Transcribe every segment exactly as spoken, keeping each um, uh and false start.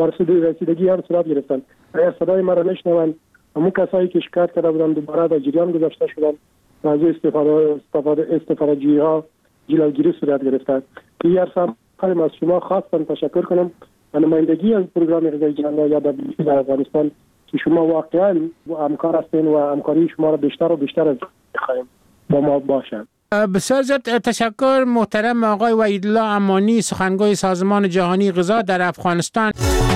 رسیدگی هم صورت گرفتن. اگر صدای مرا نشنوند، همون کسایی که شکایت کرده بودن دوباره در جریان گذاشته شدن و از استفاده استفاده استفاده‌جویی ها جلوگیری صورت گرفته. این ارسم خواهیم از شما خواستم تشکر کنم و نمایندگی از پروگرام غذای جهان یا در افغانستان که شما واقعا همکار هستین و همکاری شما را بیشتر و بیشتر از خواهیم با ما باشد. بسیار زیاد تشکر محترم آقای وحیدالله امانی، سخنگوی سازمان جهانی غذا در افغانستان.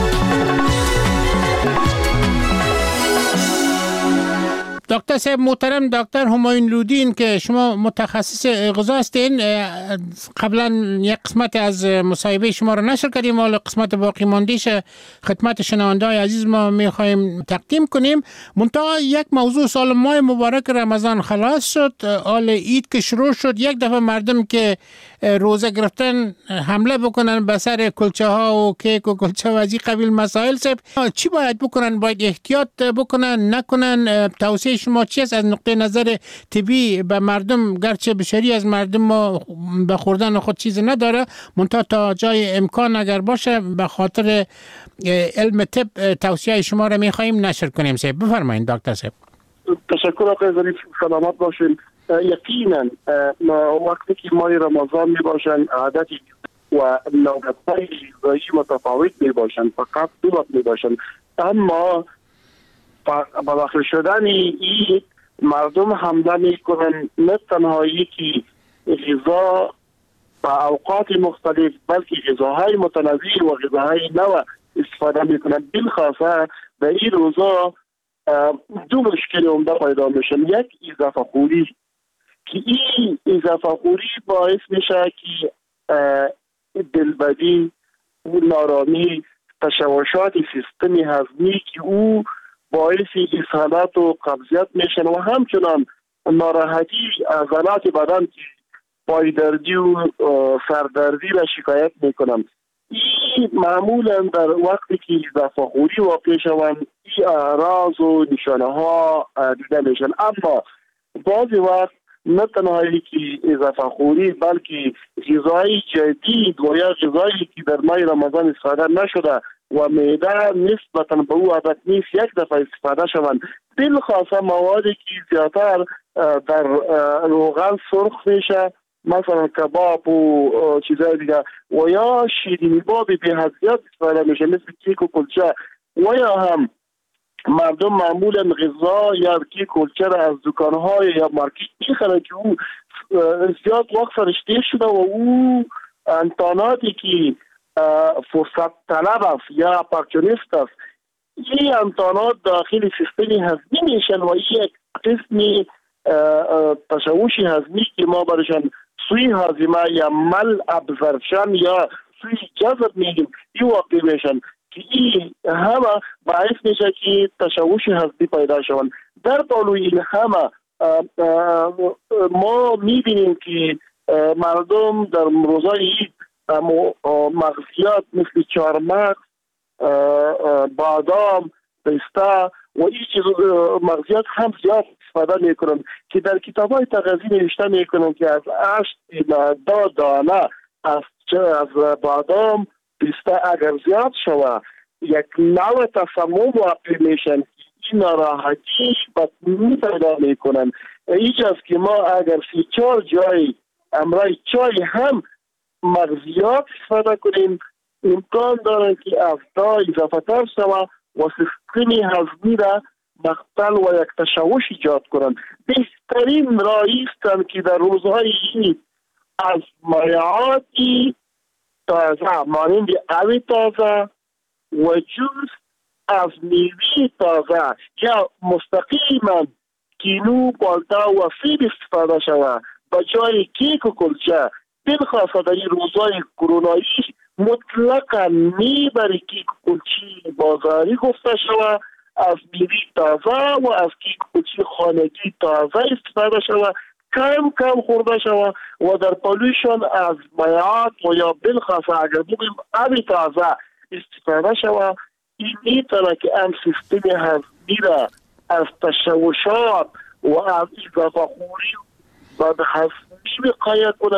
دکتر صاحب محترم، دکتر همایون لودین که شما متخصص غذا هستین، قبلا یک قسمت از مصاحبه شما رو نشر کردیم، حالا قسمت باقی مانده‌اش خدمت شنونده‌های عزیز ما می‌خوایم تقدیم کنیم. منتها یک موضوع، سال ماه مبارک رمضان خلاص شد، حال عید که شروع شد، یک دفعه مردم که روزه گرفتن حمله بکنن به سر کلچه ها و کیک و کلچه و از این قبیل مسائل. صاحب چی باید بکنن؟ باید احتیاط بکنن نکنن؟ توصیه شما چی است از نقطه نظر طبی به مردم؟ گرچه بشری از مردم ما به خوردن خود چیز نداره، منتها تا جای امکان اگر باشه به خاطر علم طب توصیه شما را میخواییم نشر کنیم. صاحب بفرمایید دکتر صاحب. تشکر آقای ظریف، سلامت باشین. یقینا وقتی که ماه رمضان می باشند عادتی و نوبت‌های غذایی متفاوت می باشند، فقط دو وقت می باشند، اما با داخل شدن این مردم حمله می کنند نه تنها یکی غذا با اوقات مختلف بلکه غذاهای متنوع و غذاهای نو استفاده می کنند. بالخاصه به این روزا دو مشکل عمده پیدا میشن. یک اضافه خوری که این اضافه خوری باعث میشه که دلبدی و نارامی، تشوشات سیستم هضمی که او باعث اسهالات و قبضیت میشن و همچنان ناراحتی عضلات بدن که پایدردی و سردردی را شکایت میکنن. این معمولا در وقتی که اضافه خوری واقع شوند این اعراض و نشانه ها دیده میشن. اما بعضی وقت نه تنهایی که اضافه خوری بلکه غذای جدید و یا غذایی که در ماه رمضان استفاده نشده و معده نسبتا به او عادت نیست یک دفعه استفاده شوند، بالخاصه موادی که زیادتر در روغن سرخ میشه، مثلا کباب و چیزای دیگه، و یا شیرینی باب به حد زیاد استفاده میشه مثل کیک و کلچه، و یا هم مردم معمولا غذا یا کیک و کلچه را از دکانهای یا مارکت میخرن که او زیاد وقت فرشته شده و او امکاناتی که فرصت طلب است یا اپورتونیست است، این امکانات داخل سیستم هضمی میشن و یک قسمی تشوش هضمی که ما برشان سوی هاضمه یا مل ابزرشن یا سوی جذب میگیم این واقع میشن که این همه باعث میشه که تشوش هضمی پیدا شوند. در پالوی این همه ما میبینیم که مردم در روزای عید مغزیات مثل چهارمغز، بادام، پسته و این چیز مغزیات هم زیاد استفاده میکنن که در کتاب‌های تغذیه نوشته میکنن که از هشت تا ده دانه از از بادام پسته اگر زیاد شود یک نوع تسمم واقع میشن، این ناراحتی بدبینی پیدا میکنن. اینجاست که ما اگر سی چهار جای امرای چای هم مغزیات استفاده کنیم امکان دارن که افتا اضافه تر شود و سیستم هضمی را مختل و یک تشوش ایجاد کنند. بهترین راه است که در روزهای عید از مایعاتی تازه مانند آب تازه و جوس از میوه تازه یا مستقیما کینو، بالتا و سیب استفاده شود با جای کیک و کلچه. بالخاصه در این روزهای کرونایی مطلقا میبری کیک کلچه بازاری گفته شود، از میوه تازه و از کیک کلچه خانگی تازه استفاده شود، کم کم خورده شود و در پالویشان از مایعات و یا بالخاصه اگر بگویم آب تازه استفاده شود. این میتونه که هم سیستم هضمی را از تشوشات و از اضافه خوری و هضمی وقایت کنند.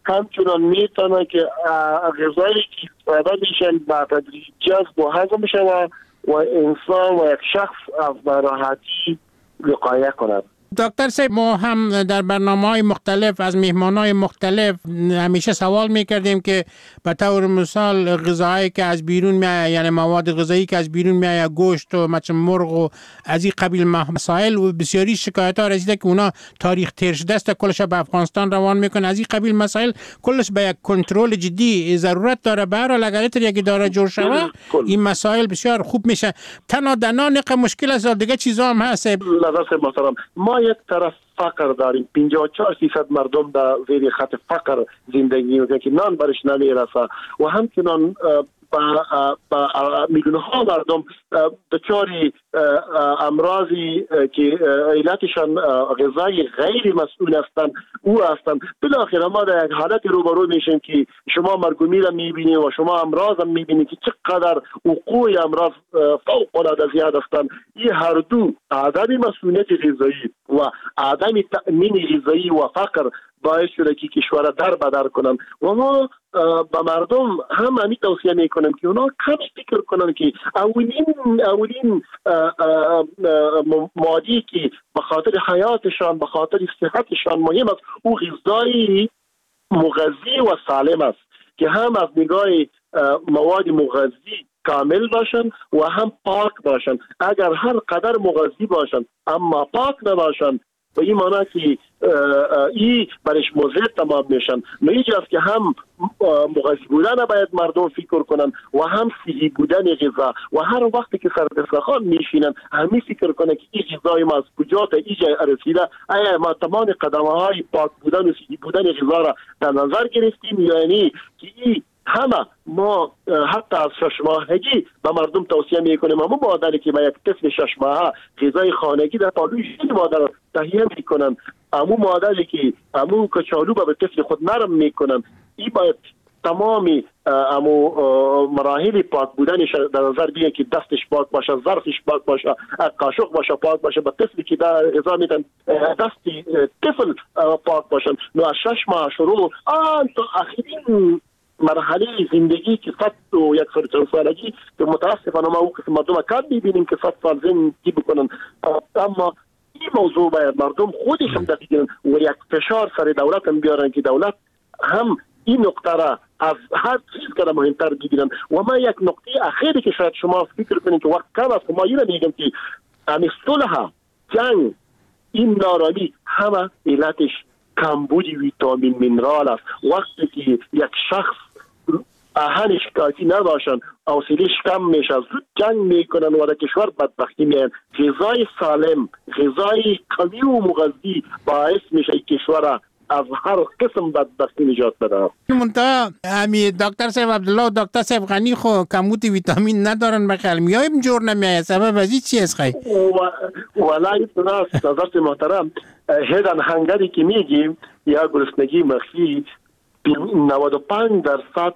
همچنان میتونه که غذایی که استفاده میشن به تدریج جذب و هضم شود و انسان و یک شخص از ناراحتی وقایه کند. دکتر صاحب، ما هم در برنامه‌های مختلف از مهمان‌های مختلف همیشه سوال می‌کردیم که به طور مثال غذایی که از بیرون میاد، یعنی مواد غذایی که از بیرون میاد، گوشت و مثل مرغ و از این قبیل مسائل، و بسیاری شکایت‌ها رسیده که اونا تاریخ تیر شده است، کلش به افغانستان روان میکنه. از این قبیل مسائل کلش به یک کنترل جدی ضرورت داره. به هر حال اگر یک اداره جور شود این مسائل بسیار خوب میشه. تنها دنانق مشکل است، دیگه چیزا هم هست. لذت محترم، ما یک طرف فقر داریم، پنجاه و چهار درصد مردم در زیر خط فقر زندگی میکنند که نان برش نمیرسه و همچنان با میلیون ها مردم دچاری امراضی که علتشان غذای غیر مسئول هستند او هستند. بالاخره ما در یک حالت روبرو میشیم که شما مرگومی را میبینید و شما امراض هم میبینید که چقدر وقوع امراض فوق العاده زیاد هستند. این هر دو عدم مسئولیت غذایی و عدم تأمین غذایی و فقر باعث شده که کشور در بدر کنن و ما با مردم هم همی توصیه میکنم که اونا کم فکر کنن که اولین اولین مادی که به خاطر حیاتشان، به خاطر صحتشان مهم است او غذای مغذی و سالم است که هم از نگاه مواد مغذی کامل باشن و هم پاک باشن. اگر هر قدر مغذی باشن اما پاک نباشن به این معنی که این برش مضر تمام میشن. اینجاست که هم مغذی بودن باید مردم فکر کنن و هم صحی بودن غذا و هر وقتی که سر دسترخوان میشینن همین فکر کنن که این غذای ما از کجا تا اینجا رسیده، آیا ما تمام قدمه های پاک بودن و صحی بودن غذا را در نظر گرفتیم، یعنی که این همه ما حتی از شش ماهگی به مردم توصیه میکنیم همون مادری که با یک طفل شش ماهه غذای خانگی در پالوی شیر مادر تهیه میکنن، همون مادری که همون کچالو به طفل خود نرم میکنن، این باید تمامی امو مراحل پاک بودنش در نظر بیه که دستش پاک باشه، ظرفش پاک باشه، قاشق باشه پاک باشه، به طفلی که در غذا میدن دستی طفل پاک باشن. نو از شش ماه شروع آن تا آخرین مرحله زندگی که صد و یک سال سالگی که متاسفانه ما او قسم مردم کم میبینیم که صد سال زندگی بکنن، اما این موضوع باید مردم خودش هم دست بگیرن و یک فشار سر دولت هم بیارن که دولت هم این نقطه را از هر چیز که مهمتر بگیرن. و ما یک نقطه اخیری که شاید شما فکر کنید که وقت کم است، ما اینو میگم که همین صلح، جنگ، این نارامی همه علتش کمبود ویتامین مینرال است. وقتی که یک شخص آهنش کافی نباشن حوصله‌اش کم میشه، زود جنگ میکنن و در کشور بدبختی میان. غذای سالم، غذای قوی و مغذی باعث میشه کشور از هر قسم بدبختی نجات بده. منتها امی دکتر صاحب عبدالله و دکتر صاحب غنی خو کمبود ویتامین ندارن، بخیر میایم جور نمیاد. سبب از این چی است خیلی؟ والله راست حضرت محترم، هدن هنگری که میگیم یا گرسنگی مخفی، نود و پنج درصد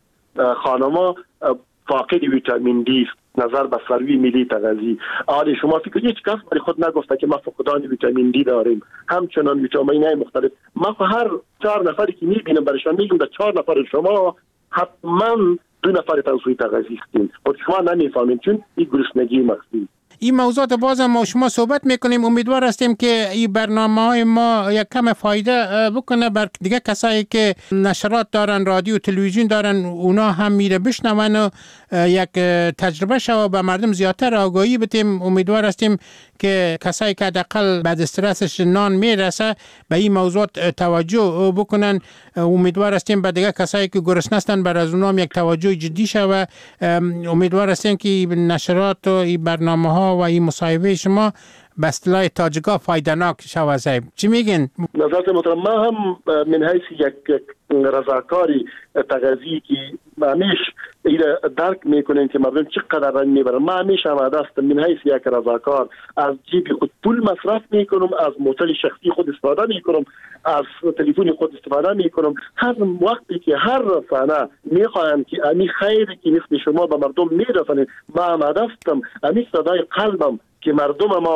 خانما فاقد ویتامین دی نظر به سروی ملی تغذیه. آلی شما فکر هیچ کس برای خود نگفته که ما فقدان ویتامین دی داریم، همچنان ویتامین های مختلف. ما هر چهار نفری که میبینم برایشان میگم در چهار نفر شما حتما دو نفر تغذیه تغذیه هستین و شما نمیفهمین چون این گرسنگی مخفی. این موضوعات بازم ما شما صحبت میکنیم. امیدوار هستیم که این برنامه های ما یک کم فایده بکنه بر دیگه کسایی که نشرات دارن، رادیو و تلویزیون دارن، اونا هم میره بشنون و یک تجربه شو به مردم زیادتر آگاهی بدیم. امیدوار هستیم که کسایی که حداقل بعد استرسش نان میرسه به این موضوعات توجه بکنن. امیدوار هستیم به دیگه کسایی که گرسنه هستن بر از اونها یک توجه جدی شوه. امیدوار هستیم که نشرات و این برنامه ها و این مصاحبه شما به اصطلاح تاجگاه فایده‌ناک شوه. صاحب چی میگین؟ نظرت محترم، ما هم من حیث یک رضاکاری تغذیه که همیش ایره درک میکنیم که مردم چقدر رنج میبرن. ما همیش آماده هستم من حیث یک رضاکار از جیب خود پول مصرف میکنم، از موتور شخصی خود استفاده میکنم، از تلفن خود استفاده میکنم. هر وقتی که هر رسانه میخواهند که امی خیری که مثل شما به مردم میرسانه، ما آماده هستم. امی صدای قلبم که مردم ما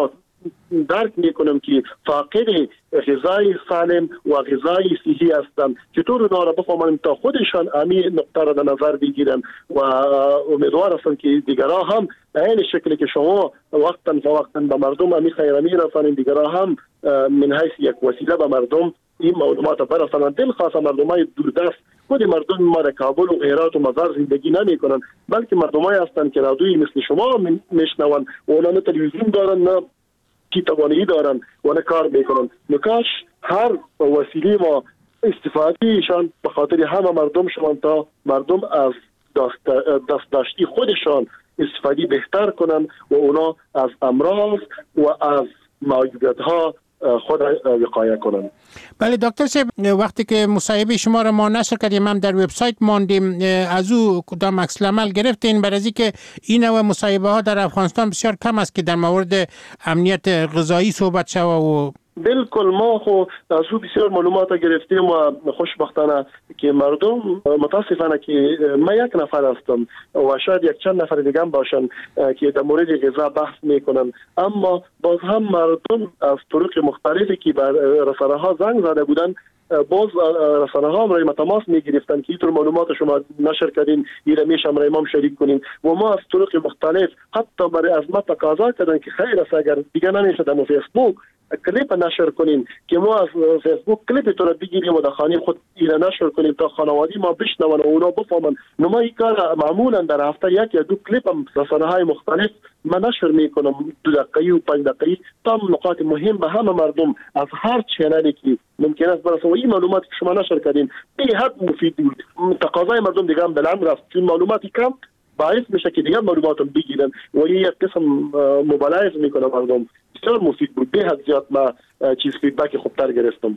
درک میکنم که فاقد غذای سالم و غذای صحی هستند. چطور اونا را بفهمانیم تا خودشان همین نقطه را در نظر بگیرن و امیدوار هستم که دیگرها هم به این شکلی که شما وقتا فوقتا به مردم همین خیرامی رسانید، دیگرها هم من حیث یک وسیله به مردم این معلومات برسانند. دلخواه مردمای دوردست خود مردم ما در کابل و هرات و مزار زندگی نمی کنند، بلکه مردمایی هستند که رادیویی مثل شما میشنوند و اونا نه تلویزیون دارن نه کی توانایی دارن و نه کار میکنن. نکاش هر وسیله ما استفادهشان به خاطر همه مردم شوند تا مردم از دست دست داشتی خودشان استفاده بهتر کنن و اونا از امراض و از معیوبیت ها خود وقایه کنن. بله دکتر صاحب، وقتی که مصاحبه شما را ما نشر کردیم هم در وبسایت ماندیم، از او کدام عکس العمل گرفتین؟ برای از اینکه این نوع مصاحبه ها در افغانستان بسیار کم است که در مورد امنیت غذایی صحبت شود. و بالکل ما خو از او بسیار معلومات گرفتیم و خوشبختانه که مردم متاسفانه که ما یک نفر هستم و شاید یک چند نفر دیگه هم باشن که در مورد غذا بحث میکنن، اما باز هم مردم از طرق مختلفی که بر رسانه ها زنگ زده بودن باز رسانه ها امرای تماس می گرفتن که اینطور معلومات شما نشر کردین، این میشه امرای ما شریک کنین و ما از طرق مختلف حتی برای از ما تقاضا کردن که خیر است اگر دیگه نمیشه در فیسبوک کلیپ نشر کنیم که ما از فیسبوک کلیپ تو رو بگیریم و در خانه خود اینا نشر کنیم تا خانوادی ما بشنون و اونا بفهمن. نما این کار معمولا در هفته یک یا دو کلیپ هم رسانه های مختلف من نشر میکنم، دو دقیقه‌ای و پنج دقیقه‌ای تا نقاط مهم به همه مردم از هر چنلی که ممکن است برسه. و این معلومات که شما نشر کردین به حد مفید بود. تقاضای مردم دیگه هم بلند رفت چون معلوماتی کم باعث میشه که دیگه معلومات رو بگیرن و این یک قسم مبالغه میکنه مردم. بسیار مفید بود. به حد زیاد ما چیز فیدبک خوبتر گرفتم.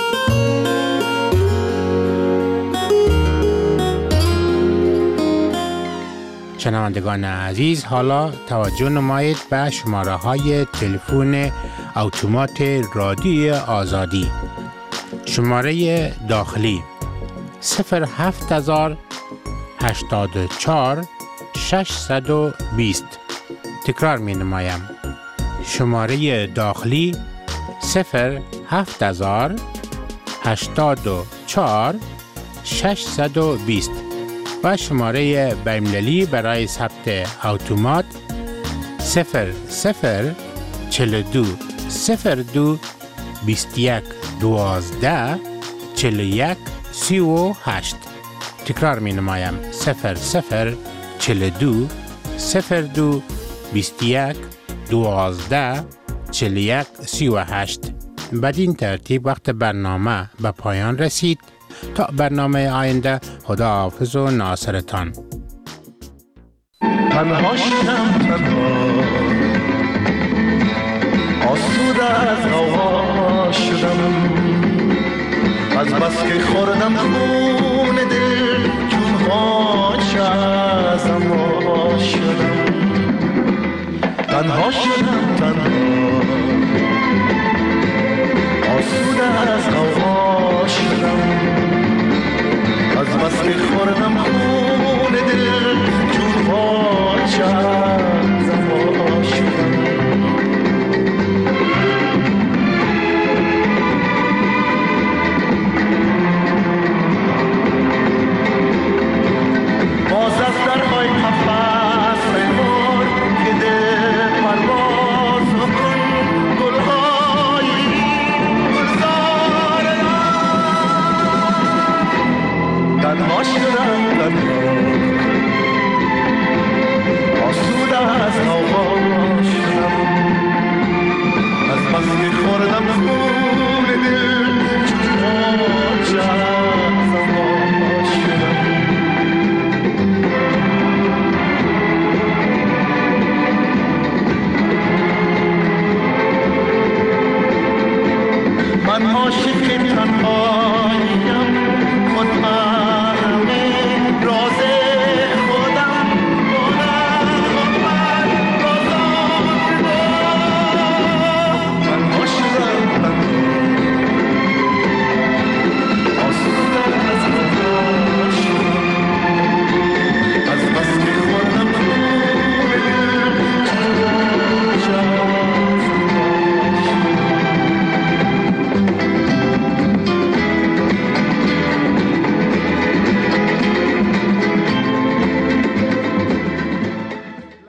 شنوندگان عزیز، حالا توجه نمایید به شماره های تلفن اتومات رادیوی آزادی. شماره داخلی صفر هفت هزار هشتاد و چهار ششصد و بیست. تکرار می نمایم. شماره داخلی صفر هفت هزار هشتاد و چهار ششصد و بیست و شماره بین‌المللی برای ثبت اتومات صفر صفر چهل و دو صفر دو بیست و یک دوازده چهل و یک سی و هشت. تکرار می نمایم. صفر صفر چهل و دو صفر دو بیست و یک دوازده چهل و یک سی و هشت. بدین ترتیب وقت برنامه به پایان رسید. تا برنامه آینده، خدا حافظ و ناصرتان. تنها شدم، تنها آسوده از غوغا شدم، از بس که خوردم خون دل چون خاک ازم وا شدم. تنها شدم، تنها آسوده از غوغا شدم، از بس که خوردم